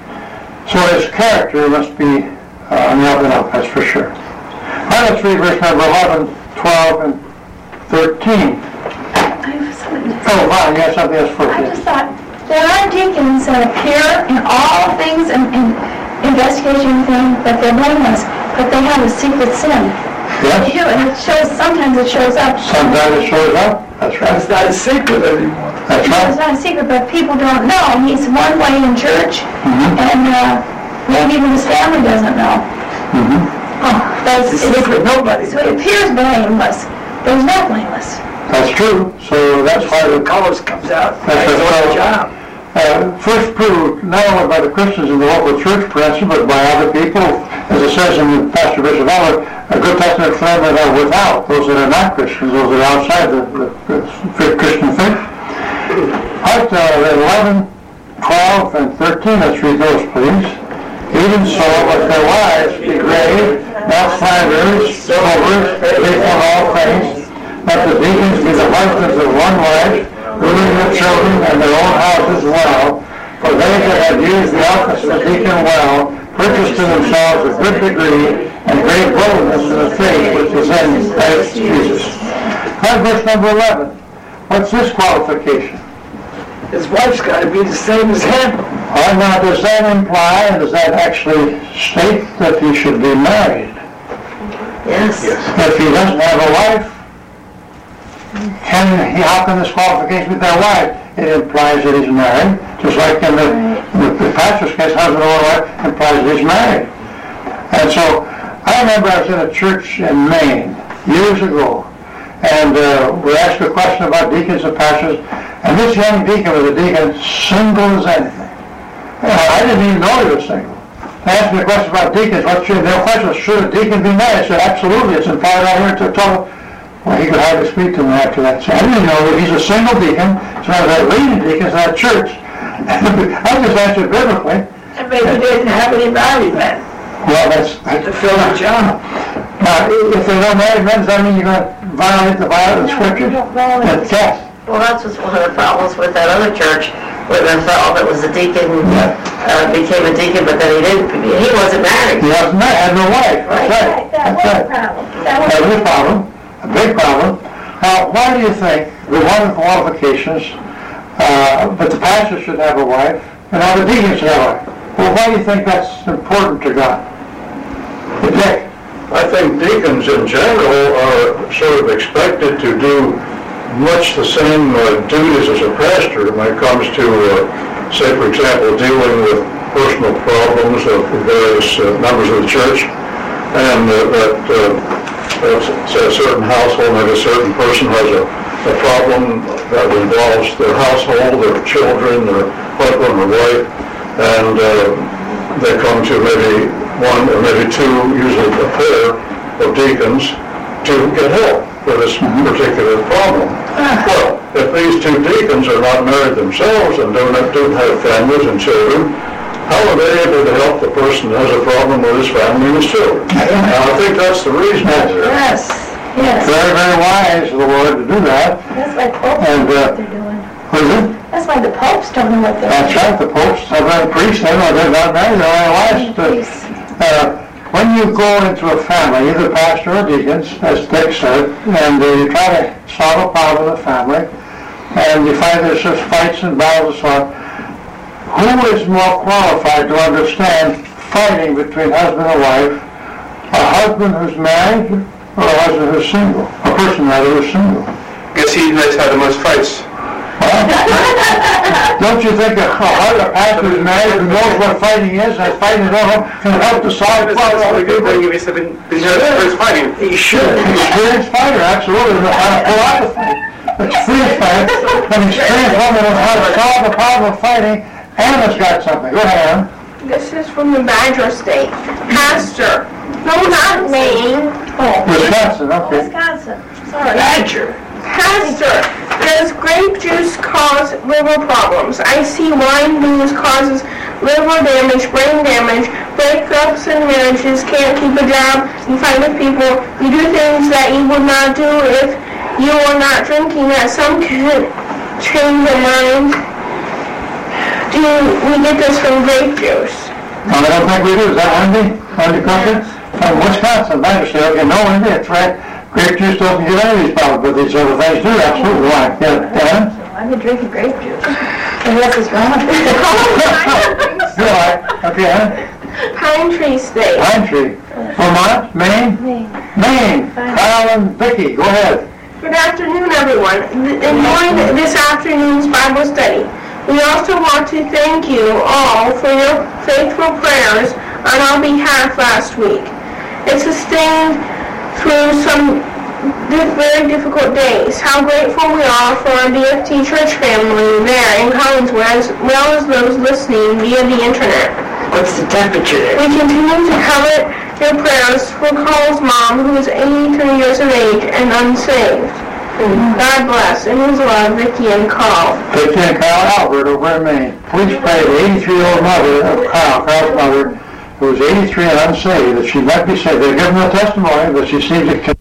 So his character must be uh, on the up and up. That's for sure. All right, let's read verse number eleven, twelve, and thirteen. I have something to Oh, wow, you have something else for I you. just thought, there are deacons that appear in all things and in investigation things, but they're blameless, but they have a secret sin. Yes? They do, and it shows, sometimes it shows up. Sometimes it shows up. That's right. it's not a secret anymore. That's It's right. not a secret, but people don't know. He's one way in church, Mhm. and uh, maybe even his family doesn't know. Mhm. Oh, that's, It's a secret, nobody so it knows. appears blameless, but he's not blameless. That's true. So that's why The the colors comes out, That's he's right. on the job. uh, first proved not only by the Christians in the local church, for instance, but by other people, as it says in Pastor Bishop Eller, a good testament for them that are without, those that are not Christians, those that are outside the, the, the Christian faith. Part uh, eleven, twelve, and thirteen, let's read those, please. Even so, let their wives be grave, not slanderers, sober, faithful in all things. Let the deacons be the husbands of one wife, ruling their children and their own houses well. For they that have used the office of deacon well, purchased to themselves a good degree and great boldness in the faith which is in Christ Jesus. Now, verse number eleven. What's this qualification? His wife's got to be the same as him. Well, now, does that imply, and does that actually state that he should be married? Yes. If he doesn't have a wife, can he, how can this qualification be their wife? It implies that he's married, just like in the, in the pastor's case, husband or wife implies that he's married. And so, I remember I was in a church in Maine years ago, and uh, we asked a question about deacons and pastors, and this young deacon was a deacon, single as anything. Uh, I didn't even know he was single. They asked me a question about deacons. What should, their question was, should a deacon be married? I said, absolutely. It's implied out here to tell. Well, he could hardly speak to me after that. So I didn't know that he's a single deacon. So I was that leading deacons in that church. I just answered biblically. And maybe he didn't have any married men Well, that's, that's to fill the job. now, if they're not married men, does that mean you're going to violate the Bible, the scriptures? That's yes. Well, that's just one of the problems with that other church, where the fellow that was a deacon uh, became a deacon, but then he didn't, he wasn't married. He wasn't married, had no wife. That's right. That That's was a right. problem. That was That was a problem, a big problem. Now, why do you think the one of the qualifications, uh, but the pastor should have a wife, and now the deacon should have a wife? Well, why do you think that's important to God? Dick? I think deacons in general are sort of expected to do much the same uh, duties as a pastor when it comes to, uh, say, for example, dealing with personal problems of various uh, members of the church, and uh, that, uh, say, a certain household, maybe a certain person has a, a problem that involves their household, their children, their husband or wife, and uh, they come to maybe one or maybe two, usually a pair of deacons, to get help for this particular problem. Well, if these two deacons are not married themselves and don't have, don't have families and children, how are they able to help the person who has a problem with his family and his children? Now, I think that's the reason there. Yes, yes. Very, very wise of the Lord to do that. That's like both And, uh, what they're doing. What is it? That's why the popes don't know what they're That's right, the popes, the priests, they know they're not married, they're only wives. Priests. Uh, When you go into a family, either pastor or deacons, as Dick said, and uh, you try to solve a problem in the family, and you find there's just fights and battles and so on, who is more qualified to understand fighting between husband and wife? A husband who's married or a husband who's single? A person rather who's single. Guess he has had the most fights. Well, don't you think a, a pastor who's married who knows what fighting is and fighting at home can help to solve It's problems? probably a good thing if he's been, been he's fighting. He should. Experienced fighter, absolutely, knows how to pull out the fight. Experienced fighter, an experienced woman knows how to solve the problem of fighting. Anna's got something. Go ahead, Anna. This is from the Badger State. Pastor. No, not Maine. Oh, Wisconsin, okay. Wisconsin. sorry. Badger. Pastor, does grape juice cause liver problems? I see wine booze causes liver damage, brain damage, breakups in marriages, can't keep a job, you fight with people, you do things that you would not do if you were not drinking, that some can change your mind. Do we get this from grape juice? No, I don't think we do. Is that Wendy? Wendy Crockett? From Wisconsin, I understand. Okay, no, Wendy, that's right. Grape juice doesn't get any of these problems, but these other things do. Absolutely. Why? Yeah, Anna? I've been drinking grape juice. And what's is wrong with it? You're right. Okay, Anna? Pine Tree State. Pine Tree. Vermont? Maine? Maine. Maine. Kyle and Vicki, go ahead. Good afternoon, everyone. Enjoying this afternoon's Bible study. We also want to thank you all for your faithful prayers on our behalf last week. It sustained through some very difficult days. How grateful we are for our D F T church family there in Collinswood, as well as those listening via the internet. What's the temperature there? We continue to covet your prayers for Carl's mom, who is eighty-three years of age and unsaved. God bless. In His love, Vicki and Carl. Vicki and Kyle Albert over in Maine. Please pray the eighty-three-year-old mother of Kyle, Kyle's mother, who is eighty-three and unsaved, that she might be saved. They've given a testimony that she seems to